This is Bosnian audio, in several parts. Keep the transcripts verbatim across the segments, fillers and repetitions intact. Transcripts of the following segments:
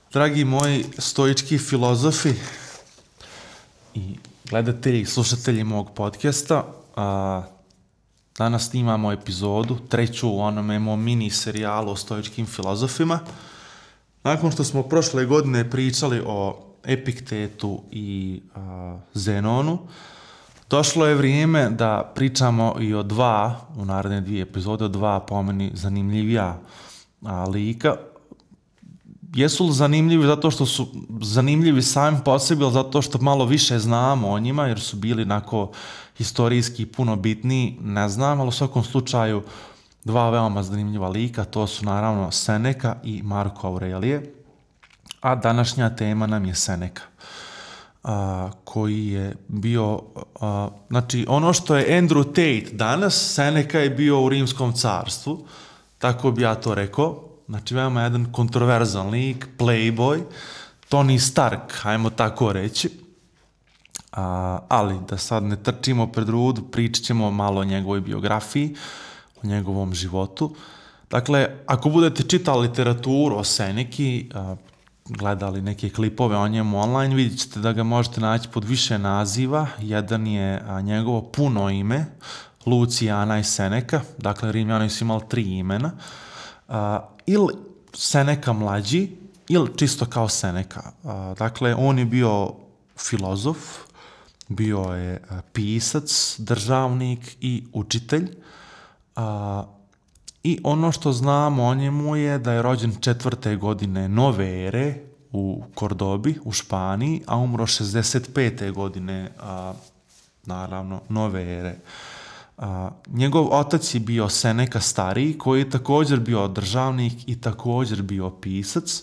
Dragi moji stoički filozofi i gledatelji i slušatelji mog podcasta, a, danas snimamo epizodu, treću u onome mom mini serijalu o stoičkim filozofima. Nakon što smo prošle godine pričali o Epiktetu i a, Zenonu, došlo je vrijeme da pričamo i o dva, u naredne dvije epizode, o dva po meni zanimljivija a, lika. Jesu li zanimljivi zato što su zanimljivi sami po sebi, ili zato što malo više znamo o njima, jer su bili onako historijski puno bitniji, ne znam, ali u svakom slučaju dva veoma zanimljiva lika, to su naravno Seneca i Marko Aurelije, a današnja tema nam je Seneca, a, koji je bio, a, znači ono što je Andrew Tate danas, Seneca je bio u Rimskom carstvu, tako bi ja to rekao. Znači, veoma jedan kontroverzan lik, playboy, Tony Stark, hajmo tako reći. A, ali, da sad ne trčimo pred rudu, pričat ćemo malo o njegovoj biografiji, o njegovom životu. Dakle, ako budete čitali literaturu o Seneki, a, gledali neke klipove o njemu online, vidjet ćete da ga možete naći pod više naziva. Jedan je a, njegovo puno ime, Luciana i Seneca, dakle, Rimljani su imali tri imena. Uh, ili Seneca mlađi, ili čisto kao Seneca. Uh, dakle, on je bio filozof, bio je uh, pisac, državnik i učitelj. Uh, I ono što znamo o njemu je da je rođen četvrte godine nove ere u Kordobi, u Španiji, a umro šezdeset pete godine, uh, naravno, nove ere. Uh, njegov otac je bio Seneca stariji, koji je također bio državnik i također bio pisac,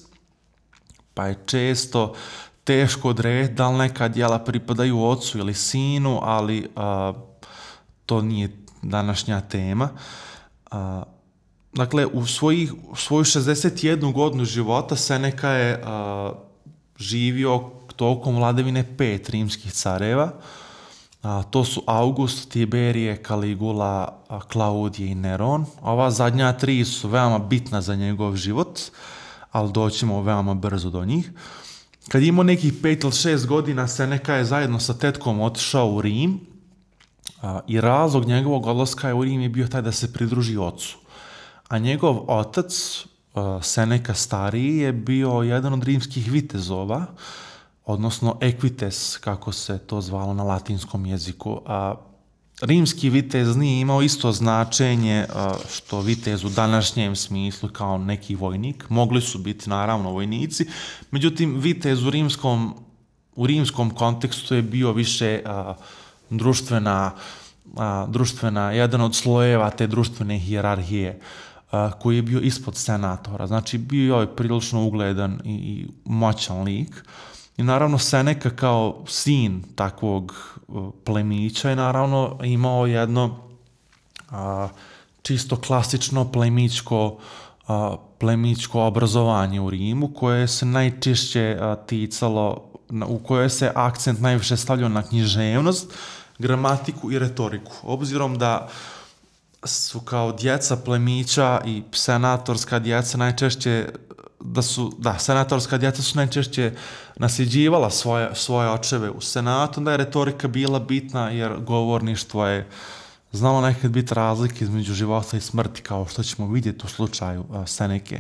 pa je često teško odrediti da li neka djela pripadaju ocu ili sinu, ali uh, to nije današnja tema. Uh, dakle, u, svojih, u svoju šezdeset jednu godinu života Seneca je uh, živio tokom vladavine pet rimskih careva. A, to su August, Tiberije, Caligula, Klaudije i Neron. Ova zadnja tri su veoma bitna za njegov život, ali doćemo veoma brzo do njih. Kad je imao nekih pet ili šest godina, Seneca je zajedno sa tetkom otišao u Rim, a, i razlog njegovog odlaska u Rim je bio taj da se pridruži ocu. A njegov otac, a, Seneca stariji, je bio jedan od rimskih vitezova, odnosno equites, kako se to zvalo na latinskom jeziku. A, rimski vitez nije imao isto značenje a, što vitez u današnjem smislu kao neki vojnik. Mogli su biti naravno vojnici, međutim vitez u rimskom, u rimskom kontekstu je bio više a, društvena, a, društvena, jedan od slojeva te društvene hijerarhije, a, koji je bio ispod senatora. Znači bio je prilično ugledan i, i moćan lik. I naravno Seneca kao sin takvog uh, plemića je naravno imao jedno uh, čisto klasično plemićko, uh, plemićko obrazovanje u Rimu, koje se najčešće uh, ticalo, u kojoj se akcent najviše stavljao na književnost, gramatiku i retoriku. Obzirom da su kao djeca plemića i senatorska djeca najčešće da su, da, senatorska djeca su najčešće nasljeđivala svoje, svoje očeve u senatu, da je retorika bila bitna jer govorništvo je znalo nekad biti razlike između života i smrti, kao što ćemo vidjeti u slučaju uh, Seneke.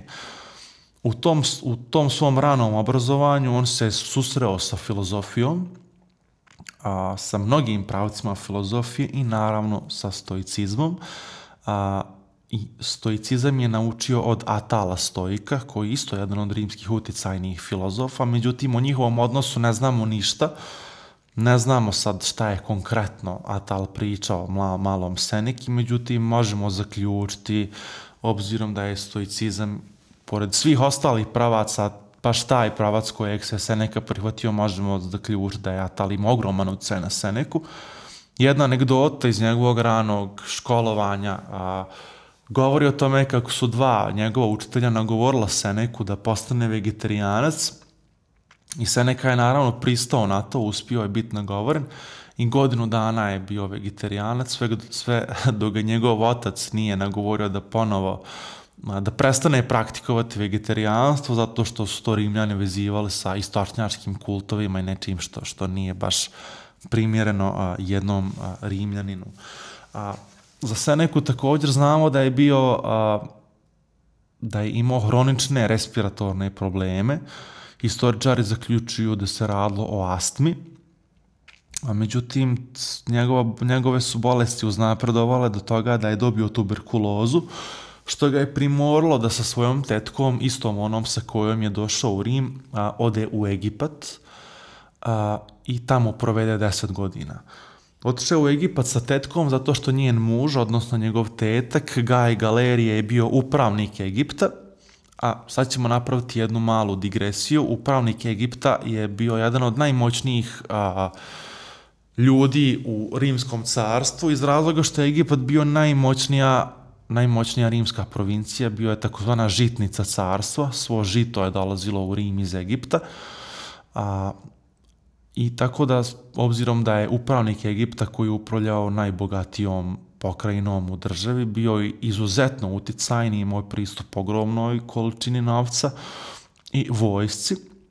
U tom, u tom svom ranom obrazovanju on se susreo sa filozofijom, a, sa mnogim pravcima filozofije i naravno sa stoicizmom. A, I stoicizam je naučio od Atala Stoika, koji je isto jedan od rimskih uticajnih filozofa, međutim o njihovom odnosu ne znamo ništa. Ne znamo sad šta je konkretno Atal pričao mal, malom Seneki, međutim možemo zaključiti, obzirom da je stoicizam, pored svih ostalih pravaca, baš taj pravac kojeg se Seneca prihvatio, možemo zaključiti da je Atal ima ogroman utjecaj na Seneku. Jedna anegdota iz njegovog ranog školovanja a, govori o tome kako su dva njegova učitelja nagovorila Seneku da postane vegetarijanac i Seneca je naravno pristao na to, uspio je biti nagovoren i godinu dana je bio vegetarijanac, sve, sve dok ga njegov otac nije nagovorio da ponovo da prestane praktikovati vegetarijanstvo zato što su to Rimljani vezivali sa istočnjačkim kultovima i nečim što, što nije baš primjereno a, jednom a, Rimljaninu. A, za Seneku također znamo da je bio, a, da je imao hronične respiratorne probleme. Historičari zaključuju da se radilo o astmi, a međutim njegova, njegove su bolesti uznapredovale do toga da je dobio tuberkulozu, što ga je primoralo da sa svojom tetkom, istom onom sa kojom je došao u Rim, a, ode u Egipat a, i tamo provede deset godina. Otišao u Egipat sa tetkom zato što njen muž, odnosno njegov tetak, Gaj Galerije, je bio upravnik Egipta, a sad ćemo napraviti jednu malu digresiju. Upravnik Egipta je bio jedan od najmoćnijih a, ljudi u Rimskom carstvu iz razloga što je Egipat bio najmoćnija najmoćnija rimska provincija, bio je takozvana žitnica carstva, svo žito je dolazilo u Rim iz Egipta. A, I tako da, obzirom da je upravnik Egipta koji je upravljao najbogatijom pokrajinom u državi, bio je izuzetno uticajni, imao je pristup ogromnoj količini novca i vojsci.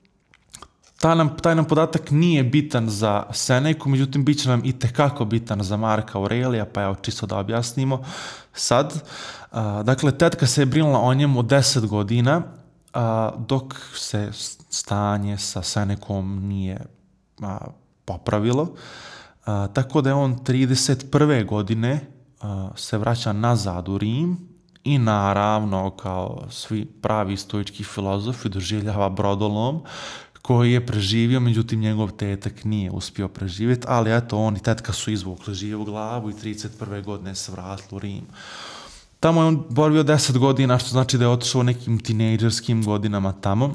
Taj nam, taj nam podatak nije bitan za Seneku, međutim bit će nam i tekako bitan za Marka Aurelija, pa evo čisto da objasnimo sad. A, dakle, tetka se je brinula o njemu deset godina, a, dok se stanje sa Senekom nije a, popravilo. A, tako da je on trideset prve godine a, se vraća nazad u Rim i naravno, kao svi pravi stoički filozofi, doživljava brodolom koji je preživio, međutim njegov tetak nije uspio preživjeti, ali eto, on i tetka su izvukli živu glavu i trideset prve godine se vratili u Rim. Tamo je on boravio deset godina, što znači da je otišao nekim tinejdžerskim godinama tamo,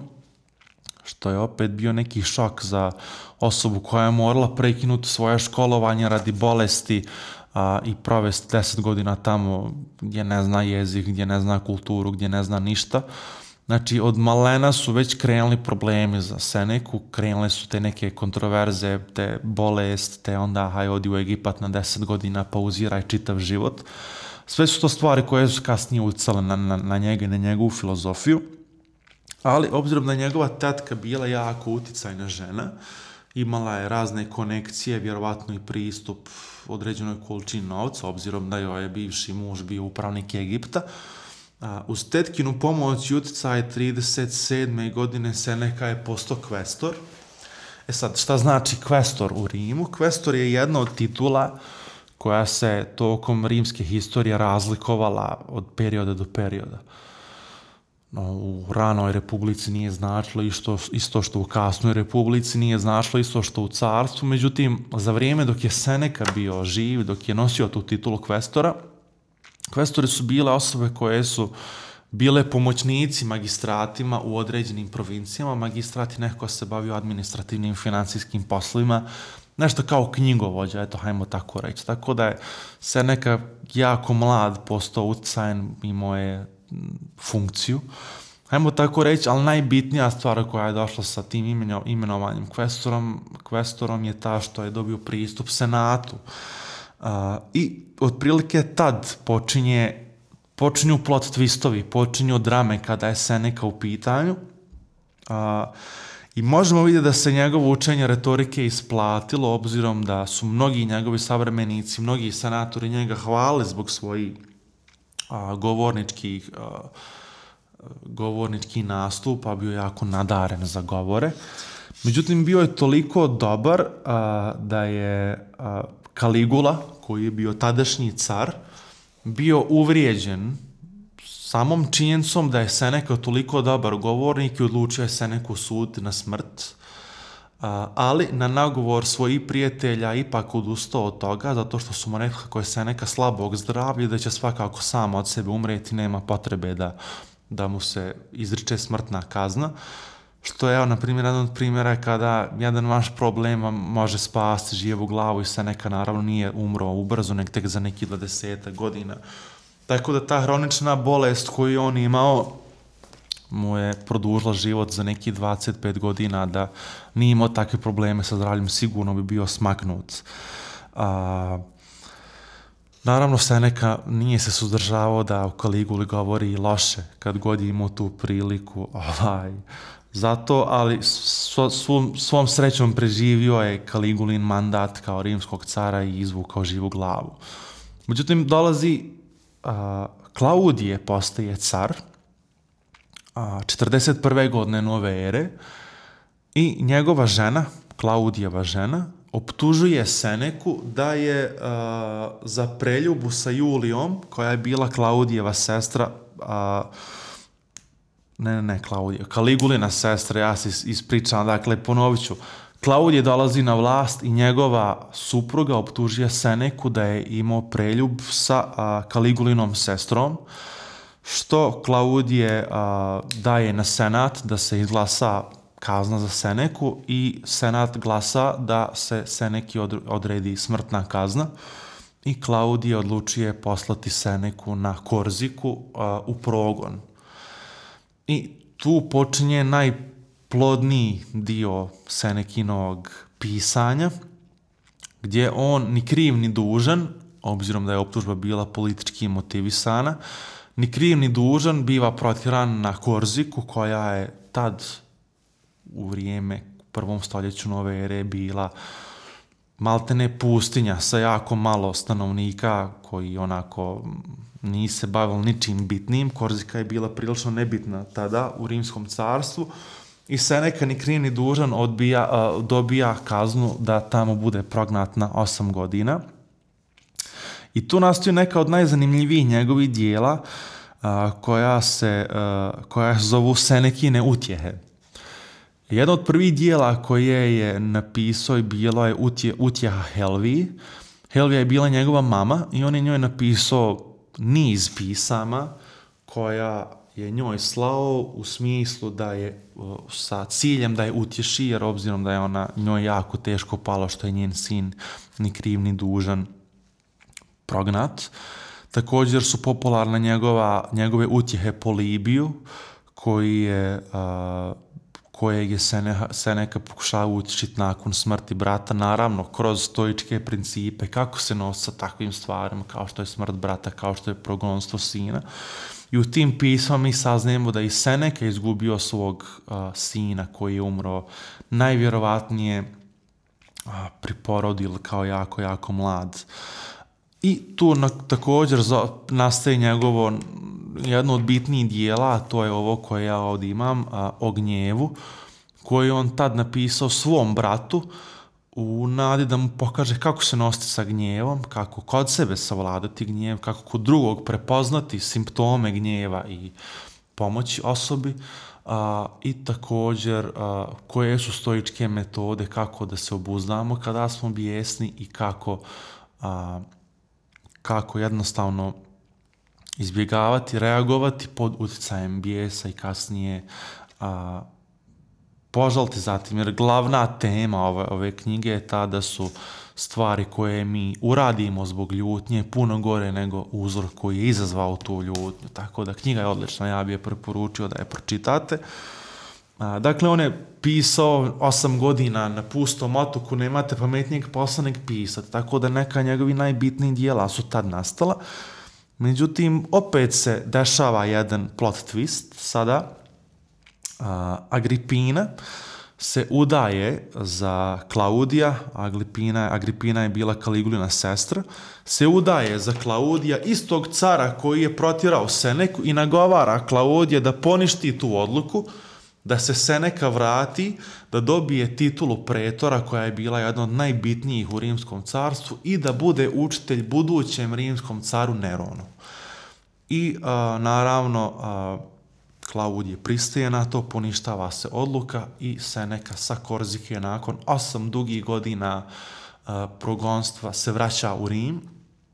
što je opet bio neki šok za osobu koja je morala prekinuti svoje školovanje radi bolesti a, i provesti deset godina tamo gdje ne zna jezik, gdje ne zna kulturu, gdje ne zna ništa. Znači, od malena su već krenuli problemi za Seneku, krenule su te neke kontroverze, te bolest, te onda haj odi u Egipat na deset godina, pauziraj čitav život. Sve su to stvari koje su kasnije uticale na, na, na njega i na njegovu filozofiju, ali obzirom da je njegova tetka bila jako uticajna žena, imala je razne konekcije, vjerovatno i pristup određenoj količini novca, obzirom da joj je bivši muž bio upravnik Egipta. A, uz tetkinu pomoć i uticaj trideset sedme godine Seneka je postao kvestor. E sad, šta znači kvestor u Rimu? Kvestor je jedna od titula koja se tokom rimske historije razlikovala od perioda do perioda. No, u ranoj republici nije značilo isto, isto što u kasnoj republici, nije značilo isto što u carstvu, međutim, za vrijeme dok je Seneka bio živ, dok je nosio tu titulu kvestora, kvestori su bile osobe koje su bile pomoćnici magistratima u određenim provincijama. Magistrat je neko se bavio administrativnim financijskim poslovima, nešto kao knjigovođa, eto, hajmo tako reći. Tako da je Seneka jako mlad postao uticajan, imao je funkciju, hajmo tako reći, ali najbitnija stvar koja je došla sa tim imeno, imenovanjem kvestorom, kvestorom je ta što je dobio pristup senatu. Uh, I otprilike tad počinje, počinju plot twistovi, počinju drame kada je Seneka u pitanju. Uh, I možemo vidjeti da se njegovo učenje retorike isplatilo, obzirom da su mnogi njegovi savremenici, mnogi senatori njega hvale zbog svojih uh, govorničkih uh, govornički nastupa, bio jako nadaren za govore. Međutim, bio je toliko dobar uh, da je uh, Kaligula, koji je bio tadašnji car, bio uvrijeđen samom činjenicom da je Seneka toliko dobar govornik i odlučio je Seneku suditi na smrt, ali na nagovor svojih prijatelja ipak odustao od toga, zato što su mu rekli kako je Seneka slabog zdravlja, da će svakako sam od sebe umreti, nema potrebe da, da mu se izriče smrtna kazna. Što je, evo, na primjer, jedan od primjera kada jedan vaš problem može spasti živu glavu i Seneka naravno nije umro ubrzo, nek tek za neki dvadesetak godina. Tako da ta hronična bolest koju je on imao mu je produžila život za neki dvadeset pet godina, da nije imao takve probleme sa zdravljem, sigurno bi bio smaknut. A, Naravno, Seneca nije se suzdržavao da o Kaliguli govori loše kad god je imao tu priliku, ovaj, zato, ali svo, svom, svom srećom preživio je Kaligulin mandat kao rimskog cara i izvukao živu glavu. Međutim, dolazi a, Klaudije, postaje car, a, četrdeset prve godine nove ere i njegova žena, Klaudijeva žena, optužuje Seneku da je uh, za preljubu sa Julijom, koja je bila Klaudijeva sestra, uh, ne, ne, ne, Klaudija, Kaligulina sestra, ja se ispričam, dakle, ponovit ću. Klaudije dolazi na vlast i njegova supruga optužuje Seneku da je imao preljub sa uh, Kaligulinom sestrom, što Klaudije uh, daje na senat da se izglasa kazna za Seneku i senat glasa da se Seneki odredi smrtna kazna i Klaudije odlučuje poslati Seneku na Korziku uh, u progon. I tu počinje najplodniji dio Senekinog pisanja, gdje on ni kriv ni dužan, obzirom da je optužba bila politički motivisana, ni kriv ni dužan biva protjeran na Korziku, koja je tad u vrijeme u prvom stoljeću nove ere bila maltene pustinja sa jako malo stanovnika koji onako nije se bavili ničim bitnim. Korzika je bila prilično nebitna tada u Rimskom carstvu i Seneca ni kriv ni dužan odbija, uh, dobija kaznu da tamo bude prognat na osam godina. I tu nastoji neka od najzanimljivijih njegovih dijela uh, koja se uh, koja se zovu Senekine utjehe. Jedno od prvih dijela koje je napisao i bilo je utje, utjeha Helviji. Helvija je bila njegova mama i on je njoj napisao niz pisama koja je njoj slao u smislu da je sa ciljem da je utješi, jer obzirom da je ona njoj jako teško palo što je njen sin ni kriv ni dužan prognat. Također su popularne njegova, njegove utjehe Polibiju, koji je uh, kojeg je Seneca pokušava utješiti nakon smrti brata, naravno kroz stoičke principe, kako se nosi sa takvim stvarima, kao što je smrt brata, kao što je progonstvo sina. I u tim pismama mi saznajemo da i Seneca izgubio svog uh, sina koji je umro najvjerovatnije uh, pri porodu ili kao jako, jako mlad. I tu na, također za, nastaje njegovo jedno od bitnijih dijela, a to je ovo koje ja ovdje imam, a, o gnjevu, koji je on tad napisao svom bratu u nadi da mu pokaže kako se nositi sa gnjevom, kako kod sebe savladati gnjev, kako kod drugog prepoznati simptome gnjeva i pomoći osobi, a, i također a, koje su stoičke metode kako da se obuzdamo kada smo bijesni i kako, a, kako jednostavno izbjegavati, reagovati pod utjecajem bijesa i kasnije a, požaliti zatim, jer glavna tema ove, ove knjige je ta da su stvari koje mi uradimo zbog ljutnje puno gore nego uzrok koji je izazvao tu ljutnju. Tako da knjiga je odlična, ja bih je preporučio da je pročitate. A, dakle, on je pisao osam godina na pustom otoku, nemate pametnijeg posla nego pisati, tako da neka njegovi najbitniji dijela su tad nastala. Međutim, opet se dešava jedan plot twist sada. Uh, Agripina se udaje za Klaudija, Agripina, Agripina je bila Kaligulina sestra, se udaje za Klaudija, istog cara koji je protjerao Seneku i nagovara Klaudija da poništi tu odluku, da se Seneca vrati, da dobije titulu pretora koja je bila jedna od najbitnijih u Rimskom carstvu i da bude učitelj budućem rimskom caru Neronu. I uh, naravno uh, Klaudije pristaje na to, poništava se odluka i Seneca sa Korzike nakon osam dugih godina uh, progonstva se vraća u Rim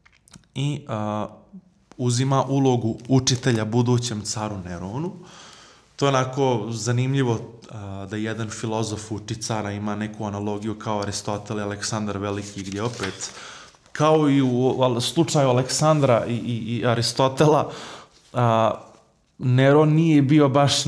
i uh, uzima ulogu učitelja budućem caru Neronu. To je onako zanimljivo uh, da jedan filozof uči cara, ima neku analogiju kao Aristotel i Aleksandar Veliki, gdje opet kao i u slučaju Aleksandra i, i, i Aristotela, uh, Neron nije bio baš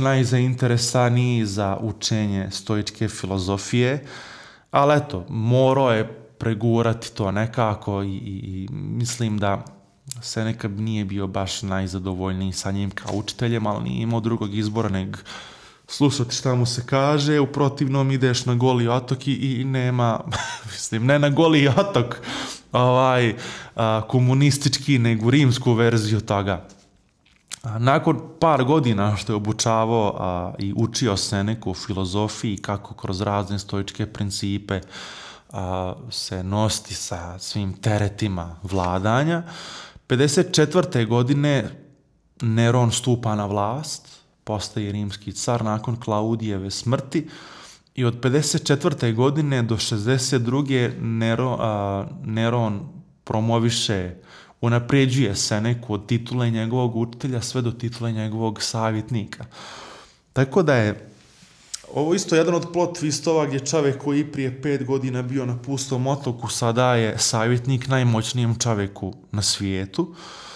najzainteresaniji za učenje stoičke filozofije, ali eto, morao je pregurati to nekako i, i, i mislim da Seneca nije bio baš najzadovoljniji sa njim kao učiteljem, ali nije imao drugog izbora nego slušati šta mu se kaže, u protivnom ideš na Goli otok i, i nema, mislim, ne na Goli otok, ovaj, a, komunistički, nego rimsku verziju toga. A, nakon par godina što je obučavao a, i učio Seneku u filozofiji, kako kroz razne stoičke principe a, se nositi sa svim teretima vladanja, pedeset četvrte godine Neron stupa na vlast, postaje rimski car nakon Klaudijeve smrti i od pedeset četvrte godine do šezdeset druge Nero, a, Neron promoviše, unapređuje Seneku od titule njegovog učitelja sve do titule njegovog savjetnika. Tako da je ovo isto jedan od plot twistova gdje čovjek koji prije pet godina bio na pustom otoku sada je savjetnik najmoćnijem čovjeku na svijetu.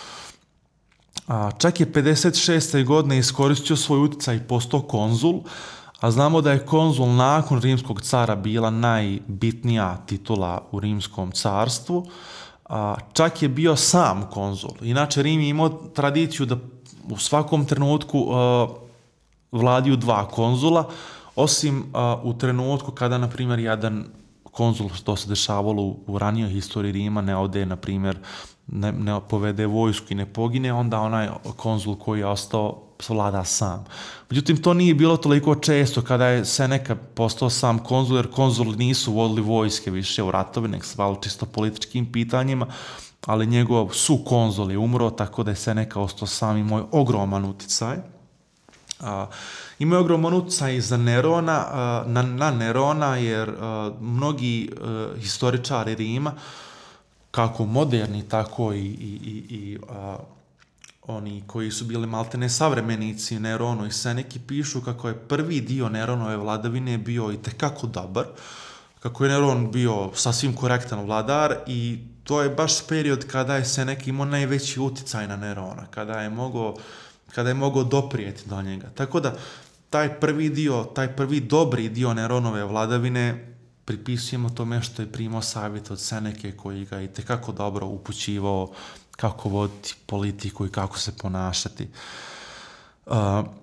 A čak je pedeset šeste godine iskoristio svoj utjecaj i postao konzul, a znamo da je konzul nakon rimskog cara bila najbitnija titula u rimskom carstvu. A čak je bio sam konzul. Inače, Rim je imao tradiciju da u svakom trenutku uh, vladiju dva konzula, osim uh, u trenutku kada, na primjer, jedan konzul, što se dešavalo u, u ranijoj historiji Rima, ne ode, na primjer, ne, ne povede vojsku i ne pogine, onda onaj konzul koji je ostao vlada sam. Međutim, to nije bilo toliko često kada je Seneca postao sam konzul, jer konzuli nisu vodili vojske više u ratovi, nek se bavili čisto političkim pitanjima, ali njegov su konzul je umro, tako da je Seneca ostao sam, imao ogroman uticaj. A, imao je ogroman uticaj za Nerona, a, na, na Nerona, jer a, mnogi a, historičari Rima, kako moderni, tako i, i, i, i a, oni koji su bili maltene savremenici Neronu i Seneki, pišu kako je prvi dio Neronove vladavine bio itekako dobar, kako je Neron bio sasvim korektan vladar i to je baš period kada je Seneca imao najveći uticaj na Nerona, kada je mogao, kada je mogao doprijeti do njega. Tako da taj prvi dio, taj prvi dobri dio Neronove vladavine pripisujemo tome što je primao savjet od Seneke koji ga itekako dobro upućivao kako voditi politiku i kako se ponašati. Uh,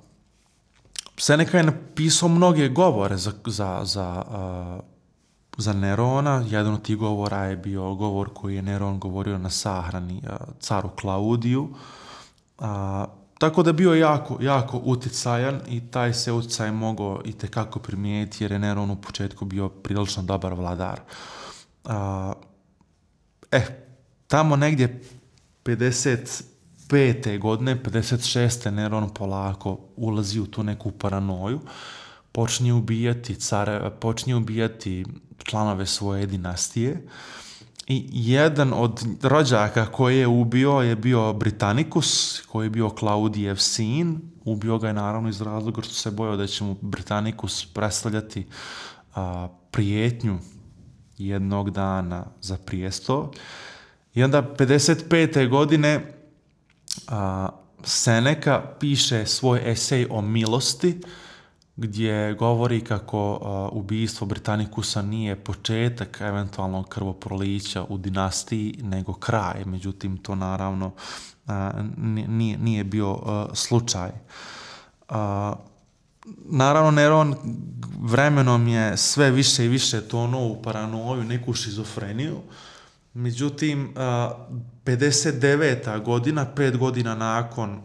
Seneca je napisao mnoge govore za, za, za, uh, za Nerona. Jedan od tih govora je bio govor koji je Neron govorio na sahrani uh, caru Klaudiju. Uh, tako da je bio jako, jako utjecajan i taj se utjecaj mogao itekako primijeniti jer je Neron u početku bio prilično dobar vladar. Uh, eh, tamo negdje pedeset pete godine, pedeset šeste Neron polako ulazi u tu neku paranoju, počinje ubijati care, počinje ubijati članove svoje dinastije i jedan od rođaka koji je ubio je bio Britannicus, koji je bio Klaudijev sin. Ubio ga je naravno iz razloga što se bojao da će mu Britannicus predstavljati a, prijetnju jednog dana za prijestolje. I onda pedeset pete godine a, Seneca piše svoj esej o milosti gdje govori kako a, ubijstvo Britannicusa nije početak eventualnog krvoprolića u dinastiji, nego kraj. Međutim, to naravno a, nije, nije bio a, slučaj. A, naravno, Neron vremenom je sve više i više tonuo u paranoju, neku šizofreniju. Međutim, pedeset deveta godina, pet godina nakon,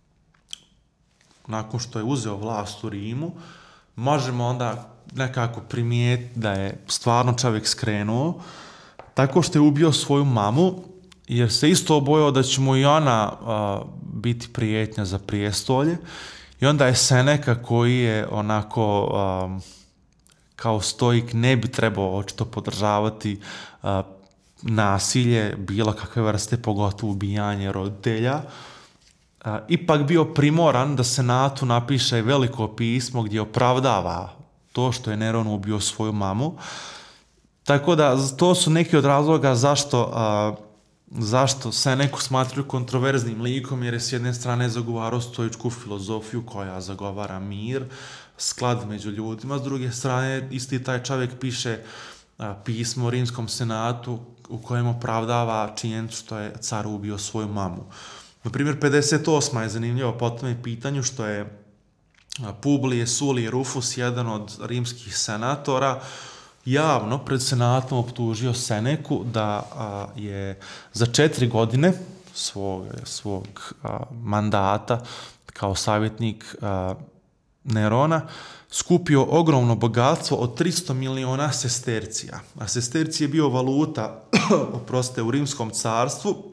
nakon što je uzeo vlast u Rimu, možemo onda nekako primijetiti da je stvarno čovjek skrenuo, tako što je ubio svoju mamu, jer se isto obojao da će mu i ona a, biti prijetnja za prijestolje. I onda je Seneca, koji je onako a, kao stoik ne bi trebao očito podržavati a, nasilje, bilo kakve vrste, pogotovo ubijanje roditelja, a, ipak bio primoran da Senatu napiše veliko pismo gdje opravdava to što je Neron ubio svoju mamu. Tako da to su neki od razloga zašto, a, zašto Seneku smatraju kontroverznim likom, jer je s jedne strane zagovarao stoičku filozofiju koja zagovara mir, sklad među ljudima, s druge strane isti taj čovjek piše a, pismo Rimskom senatu u kojem opravdava činjenicu što je car ubio svoju mamu. Na primjer, pedeset osma je zanimljivo po tome pitanju što je Publije Sulije Rufus, jedan od rimskih senatora, javno pred senatom optužio Seneku da a, je za četiri godine svog, svog a, mandata kao savjetnik a, Nerona skupio ogromno bogatstvo od tristo miliona sestercija. A sesterci je bio valuta oprostite, u Rimskom carstvu.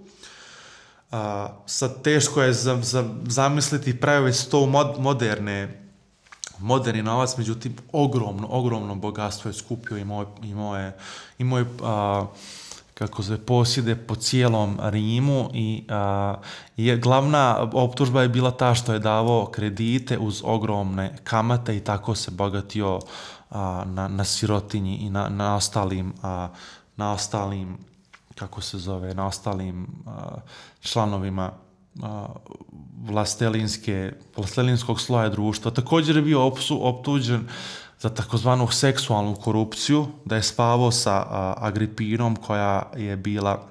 A, sad teško je za, za, zamisliti i prevesti to u mod, moderne, moderni novac, međutim ogromno, ogromno bogatstvo je skupio i moje, i moje, i moje a, kako se posjede po cijelom Rimu i a, je, glavna optužba je bila ta što je davao kredite uz ogromne kamate i tako se bogatio a, na, na sirotinji i na, na ostalim a, na ostalim kako se zove, na ostalim a, članovima a, vlastelinske, vlastelinskog sloja društva. Također je bio opsu, optuđen za takozvanu seksualnu korupciju, da je spavao sa a, Agripinom koja je bila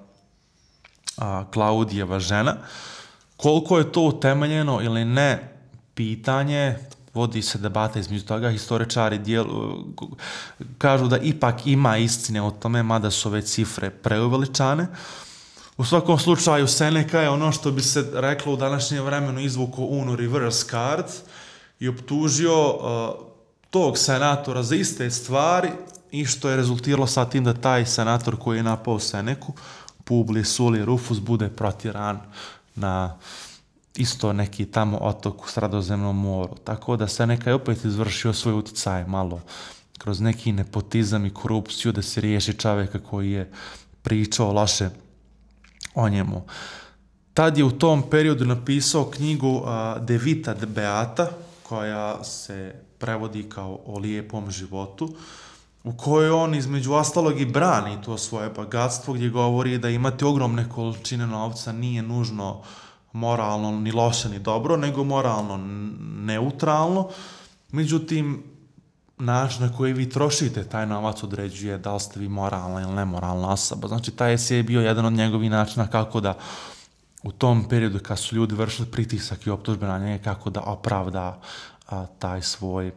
a, Klaudijeva žena. Koliko je to utemeljeno ili ne, pitanje, vodi se debata između toga, historičari dijelu, kažu da ipak ima istine o tome, mada su ove cifre preuveličane. U svakom slučaju, Seneca je ono što bi se reklo u današnjem vremenu izvuko unu reverse card i optužio uh, tog senatora za iste stvari i što je rezultiralo sa tim da taj senator koji je napao Seneku, Publije Sulije Rufus, bude protjeran na isto neki tamo otok u Sredozemnom moru. Tako da Seneca je opet izvršio svoj utjecaj malo kroz neki nepotizam i korupciju da se riješi čovjeka koji je pričao loše o njemu. Tad je u tom periodu napisao knjigu uh, De Vita de Beata, koja se prevodi kao o lijepom životu, u kojoj on između ostalog i brani to svoje bogatstvo, gdje govori da imati ogromne količine novca nije nužno moralno ni loše ni dobro, nego moralno neutralno. Međutim, način na koji vi trošite taj novac određuje da li ste vi moralna ili nemoralna osoba. Znači, taj je bio jedan od njegovih načina kako da u tom periodu kad su ljudi vršili pritisak i optužbe na njega, kako da opravda a, taj svoj,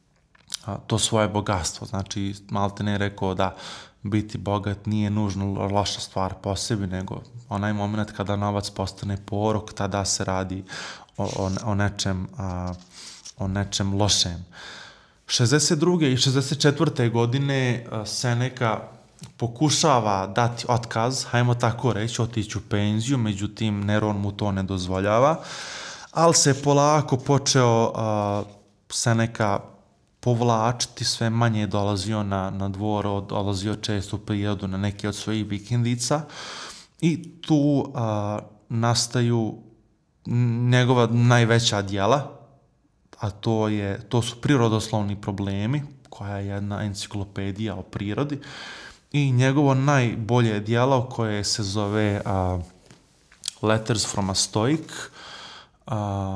a, to svoje bogatstvo. Znači, Maltene je rekao da biti bogat nije nužno loša stvar po sebi, nego onaj moment kada novac postane porok, tada se radi o, o, o, nečem, a, o nečem lošem. šezdeset druge i šezdeset četvrte godine Seneca pokušava dati otkaz, hajmo tako reći, otići u penziju, međutim Neron mu to ne dozvoljava, ali se polako počeo uh, Seneca povlačiti, sve manje je dolazio na, na dvor, dolazio često u prirodu na neke od svojih vikendica i tu uh, nastaju njegova najveća djela, a to, je, to su prirodoslovni problemi, koja je jedna enciklopedija o prirodi, i njegovo najbolje djelo koje se zove uh, Letters from a Stoic, uh,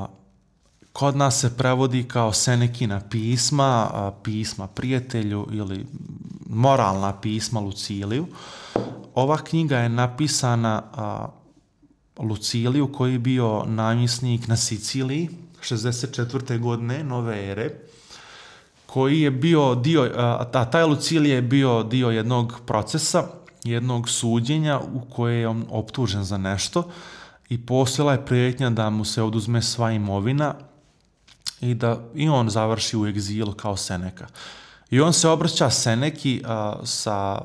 kod nas se prevodi kao Senekina pisma, uh, pisma prijatelju ili moralna pisma Luciliju. Ova knjiga je napisana uh, Luciliju koji je bio namjesnik na Siciliji šezdeset četvrte godine nove ere, koji je bio dio, a taj Lucilije je bio dio jednog procesa, jednog suđenja u koje je on optužen za nešto i postojala je prijetnja da mu se oduzme sva imovina i da i on završi u egzilu kao Seneca. I on se obraća Seneki a, sa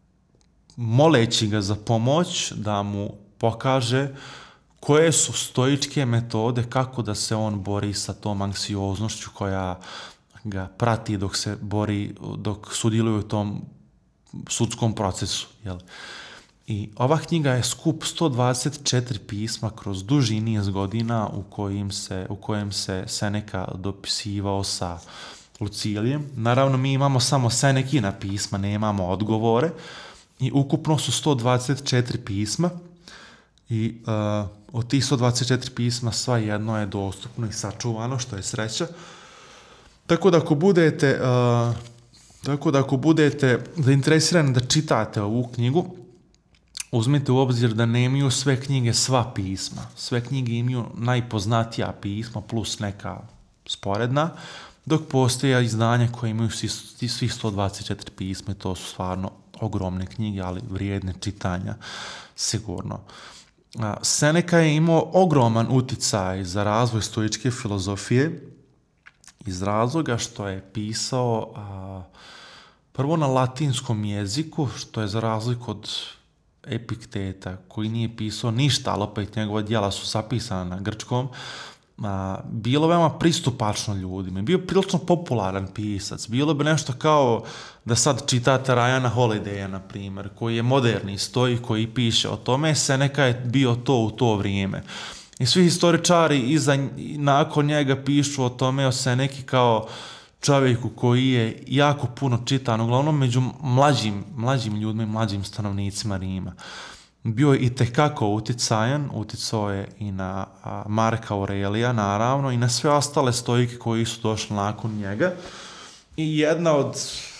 moleći ga za pomoć da mu pokaže koje su stoičke metode kako da se on bori sa tom anksioznošću koja ga prati dok se bori, dok sudjeluje u tom sudskom procesu. Jel? I ova knjiga je skup sto dvadeset četiri pisma kroz duži niz godina u kojim se, u kojem se Seneca dopisivao sa Lucilijem. Naravno, mi imamo samo Senekina pisma, nemamo odgovore i ukupno su sto dvadeset četiri pisma i uh, od tih sto dvadeset četiri pisma sva jedno je dostupno i sačuvano, što je sreća. Tako da ako budete uh, Tako da ako budete zainteresirani da čitate ovu knjigu, uzmite u obzir da ne imaju sve knjige sva pisma. Sve knjige imaju najpoznatija pisma plus neka sporedna, dok postoje izdanja koje imaju svih sto dvadeset četiri pisma. To su stvarno ogromne knjige, ali vrijedne čitanja, sigurno. Seneca je imao ogroman uticaj za razvoj stoičke filozofije iz razloga što je pisao a, prvo na latinskom jeziku, što je za razliku od Epikteta, koji nije pisao ništa, ali opet njegova djela su zapisana na grčkom, a, bilo veoma pristupačno ljudima. Bio prilično popularan pisac. Bilo bi nešto kao da sad čitate Ryana Holidaya, na primjer, koji je moderni stoik, koji piše o tome. Seneca je bio to u to vrijeme. I svi historičari iza, nakon njega pišu o tome, o Seneki kao čovjeku koji je jako puno čitan, uglavnom među mlađim, mlađim ljudima i mlađim stanovnicima Rima. Bio je itekako uticajan, uticao je i na a, Marka Aurelija, naravno, i na sve ostale stoike koji su došli nakon njega. I jedna od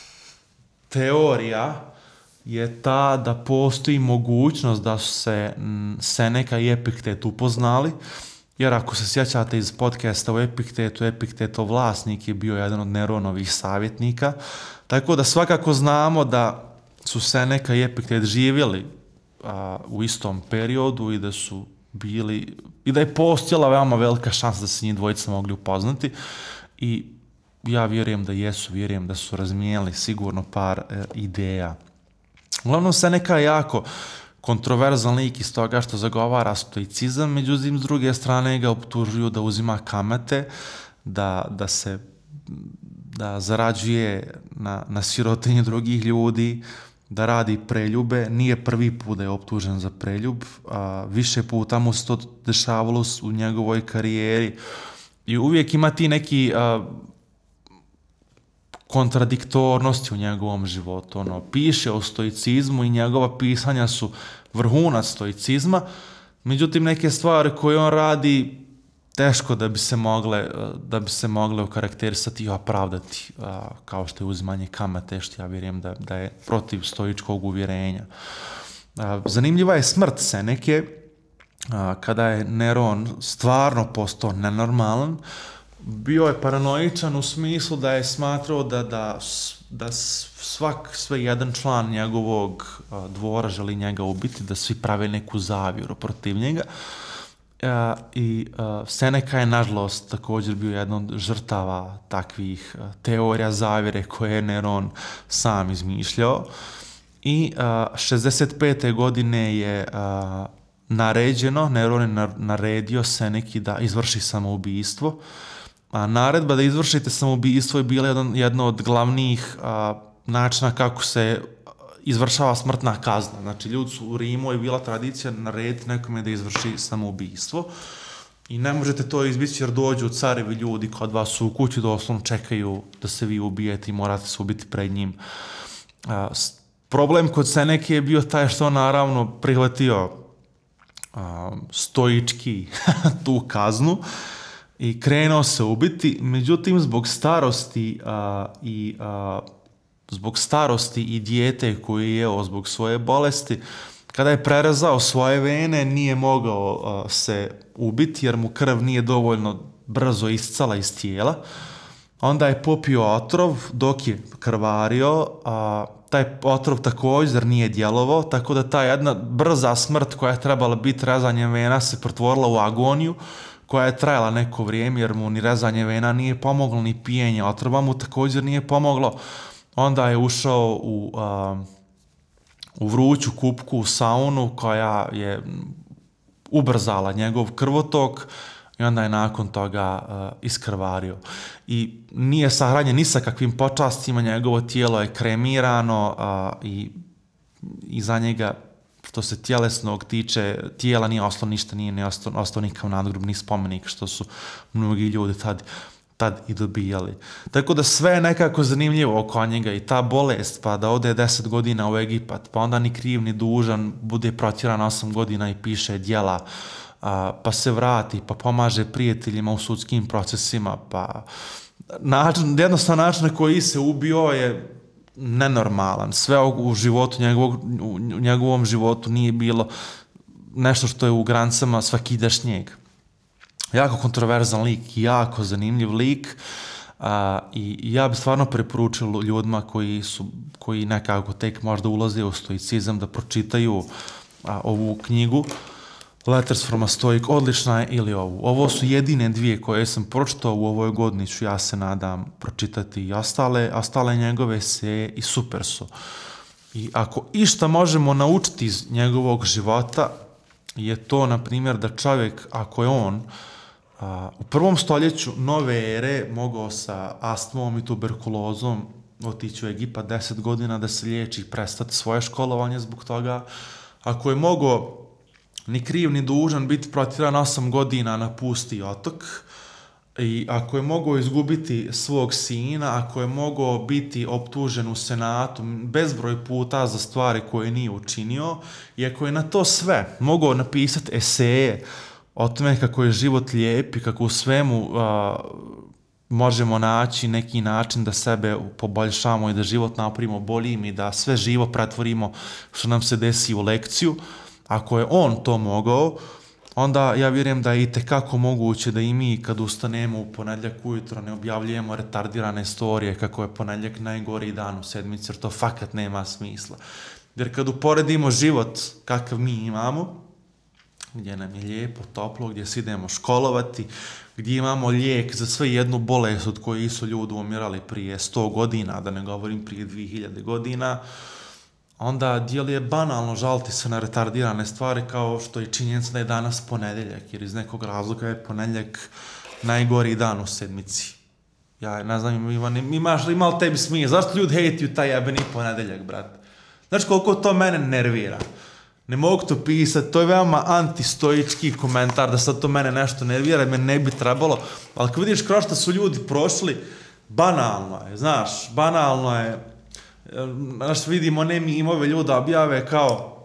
teorija je ta da postoji mogućnost da su se Seneca i Epiktet upoznali, jer ako se sjećate iz podcasta o Epiktetu, Epiktetov vlasnik je bio jedan od Neronovih savjetnika, tako da svakako znamo da su Seneca i Epiktet živjeli a, u istom periodu i da su bili, i da je postojala veoma velika šansa da se njih dvojica mogli upoznati, i ja vjerujem da jesu, vjerujem da su razmijenili sigurno par e, ideja. Uglavnom, Seneca je jako kontroverzan lik iz toga što zagovara stoicizam, međutim, s druge strane ga optužuju da uzima kamate, da, da se da zarađuje na, na sirotinji drugih ljudi, da radi preljube. Nije prvi put da je optužen za preljub, a više puta mu se to dešavalo u njegovoj karijeri i uvijek ima ti neki a, kontradiktornosti u njegovom životu. Ono, piše o stoicizmu i njegova pisanja su vrhunac stoicizma, međutim neke stvari koje on radi teško da bi se mogle, da bi se mogle okarakterisati i opravdati, kao što je uzimanje kamate, što ja vjerujem da, da je protiv stoičkog uvjerenja. Zanimljiva je smrt Seneke, kada je Neron stvarno postao nenormalan. Bio je paranoičan u smislu da je smatrao da, da, da svak, sve jedan član njegovog dvora želi njega ubiti, da svi prave neku zavjeru protiv njega. I Seneca je, nažalost, također bio jedna od žrtava takvih teorija zavjere koje je Neron sam izmišljao. I šezdeset pete godine je naređeno, Neron je naredio Seneki da izvrši samoubistvo. A naredba da izvršite samoubistvo je bila jedan, jedno od glavnih a, načina kako se izvršava smrtna kazna. Znači, ljudi su u Rimu je bila tradicija narediti nekome da izvrši samoubistvo i ne možete to izbjeći jer dođu carevi ljudi kod vas u kući, doslovno čekaju da se vi ubijete i morate se ubiti pred njim. A, problem kod Seneke je bio taj što on naravno prihvatio a, stoički tu kaznu i krenuo se ubiti, međutim zbog starosti a, i a, zbog starosti i dijete koje je jeo zbog svoje bolesti, kada je prerezao svoje vene, nije mogao a, se ubiti jer mu krv nije dovoljno brzo iscala iz tijela. Onda je popio otrov dok je krvario, a taj otrov također nije djelovao, tako da ta jedna brza smrt koja je trebala biti rezanjem vena se pretvorila u agoniju, koja je trajala neko vrijeme jer mu ni rezanje vena nije pomoglo, ni pijenje otrova mu također nije pomoglo. Onda je ušao u, uh, u vruću kupku, u saunu koja je ubrzala njegov krvotok i onda je nakon toga uh, iskrvario. I nije sahranjen ni sa kakvim počastima, njegovo tijelo je kremirano uh, i, i za njega, što se tjelesnog tiče, tijela nije ostalo ništa, nije ne ostalo, ostalo nikav nadgrobni spomenik, što su mnogi ljudi tad, tad i dobijali. Tako da sve je nekako zanimljivo oko njega i ta bolest, pa da ode deset godina u Egipat, pa onda ni kriv ni dužan, bude protjeran osam godina i piše djela, a, pa se vrati, pa pomaže prijateljima u sudskim procesima, pa način, jednostavno način na koji se ubio je nenormalan. Sve u životu, njegovog, u njegovom životu nije bilo nešto što je u granicama svakidašnjeg. Jako kontroverzan lik, jako zanimljiv lik. A, i, i ja bih stvarno preporučio ljudima koji su, koji nekako tek možda ulaze u stoicizam da pročitaju a, ovu knjigu Letters from a Stoic, odlična je, ili ovu. Ovo su jedine dvije koje sam pročitao u ovoj godini, ću ja se nadam pročitati i ostale, ostale njegove se i super su. I ako išta možemo naučiti iz njegovog života je to, na primjer, da čovjek, ako je on a, u prvom stoljeću nove ere mogao sa astmom i tuberkulozom otići u Egipat deset godina da se liječi i prestati svoje školovanje zbog toga, ako je mogao ni kriv ni dužan biti protjeran osam godina na pusti otok, i ako je mogao izgubiti svog sina, ako je mogao biti optužen u senatu bezbroj puta za stvari koje nije učinio, i ako je na to sve mogao napisati eseje o tome kako je život lijep i kako u svemu a, možemo naći neki način da sebe poboljšamo i da život napravimo boljim i da sve živo pretvorimo što nam se desi u lekciju, ako je on to mogao, onda ja vjerujem da je itekako moguće da i mi kad ustanemo u ponedjeljak ujutro ne objavljujemo retardirane storije kako je ponedjeljak najgoriji dan u sedmici, jer to fakat nema smisla. Jer kad uporedimo život kakav mi imamo, gdje nam je lijepo, toplo, gdje se idemo školovati, gdje imamo lijek za sve jednu bolest od koje su ljudi umirali prije sto godina, da ne govorim prije dvije hiljade godina, onda djeluje banalno žaliti se na retardirane stvari, kao što je činjenica da je danas ponedjeljak, jer iz nekog razloga je ponedjeljak najgoriji dan u sedmici. Ja ne znam, ima, imaš li imali tebi smije, zašto ljudi hejtiju taj jebeni ponedjeljak, brate? Znaš koliko to mene nervira? Ne mogu to pisati, to je veoma antistoički komentar, da sad to mene nešto nervira, me ne bi trebalo, ali kad vidiš kroz što su ljudi prošli, banalno je, znaš, banalno je. Znaš, vidimo one mimove ljuda objave kao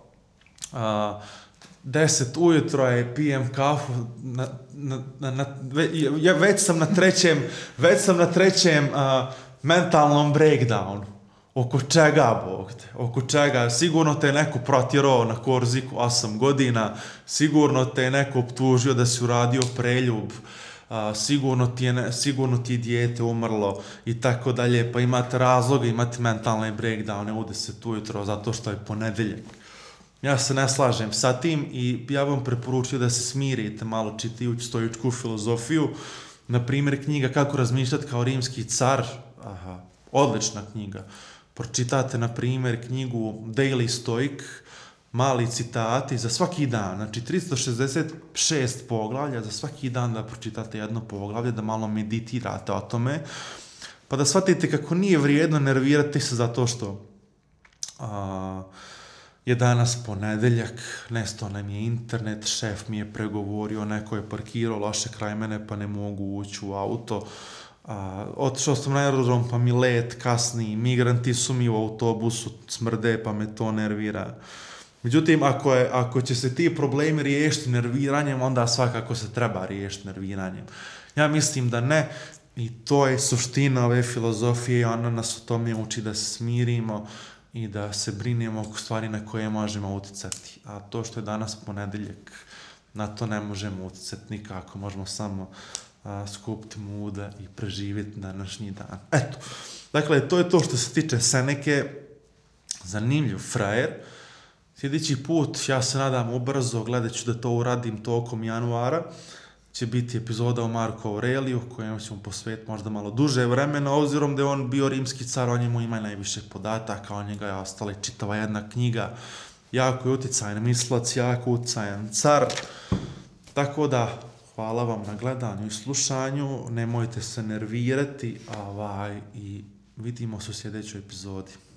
a, deset ujutro je, pijem kafu, na, na, na, na, ve, već sam na trećem, već sam na trećem a, mentalnom breakdownu. Oko čega, Bog te? Oko čega? Sigurno te je neko protjerao na Korziku osam godina, sigurno te je neko optužio da si uradio preljub, Uh, sigurno, ti je, sigurno ti je dijete umrlo i tako dalje, pa imate razloga, imate mentalne breakdowne u deset ujutro zato što je ponedjeljak. Ja se ne slažem sa tim i ja vam preporučujem da se smirite malo čitajući stoičku filozofiju. Na primjer, knjiga Kako razmišljati kao rimski car, aha, odlična knjiga. Pročitate, na primjer, knjigu Daily Stoic, mali citati za svaki dan, znači tristo šezdeset šest poglavlja, za svaki dan da pročitate jedno poglavlje, da malo meditirate o tome, pa da shvatite kako nije vrijedno nervirati se zato što a, je danas ponedjeljak, nestao nam je internet, šef mi je pregovorio, neko je parkirao loše kraj mene pa ne mogu ući u auto, a, otišao sam na aerodrom pa mi let kasni, migranti su mi u autobusu, smrde pa me to nervira. Međutim, ako, je, ako će se ti problemi riješiti nerviranjem, onda svakako se treba riješiti nerviranjem. Ja mislim da ne, i to je suština ove filozofije, i ona nas o tome uči da se smirimo i da se brinemo oko stvari na koje možemo uticati. A to što je danas ponedjeljak, na to ne možemo uticati nikako, možemo samo a, skupiti muda i preživjeti današnji dan. Eto, dakle, to je to što se tiče Seneke, zanimljiv frajer. Sljedeći put, ja se nadam ubrzo, gledat ću da to uradim tokom januara, će biti epizoda o Marku Aureliju, kojem ćemo posvetiti možda malo duže vremena, obzirom da je on bio rimski car, o njemu ima najviše podataka, o njega je ostala čitava jedna knjiga, jako je utjecajan mislac, jako utjecajan car, tako da hvala vam na gledanju i slušanju, nemojte se nervirati, ovaj, i vidimo se u sljedećoj epizodi.